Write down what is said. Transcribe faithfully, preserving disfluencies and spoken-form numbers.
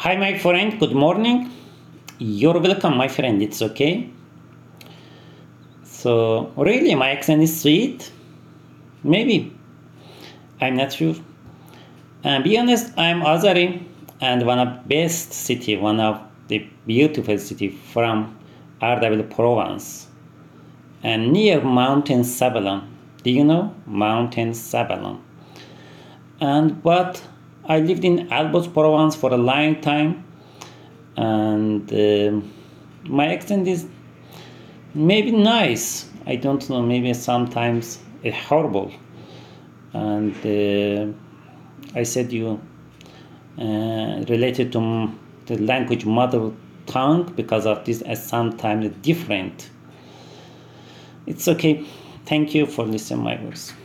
Hi, my friend. Good morning. You're welcome, my friend. It's okay. So, really, my accent is sweet? Maybe. I'm not sure. And be honest, I'm Azari, and one of best city, one of the beautiful city from Ardabil province, and near Mountain Sabalan. Do you know Mountain Sabalan? And but I lived in Albos province for a long time, and uh, my accent is maybe nice. I don't know. Maybe sometimes it's horrible. And uh, I said you uh, related to the language mother tongue because of this. As sometimes different. It's okay. Thank you for listening my voice.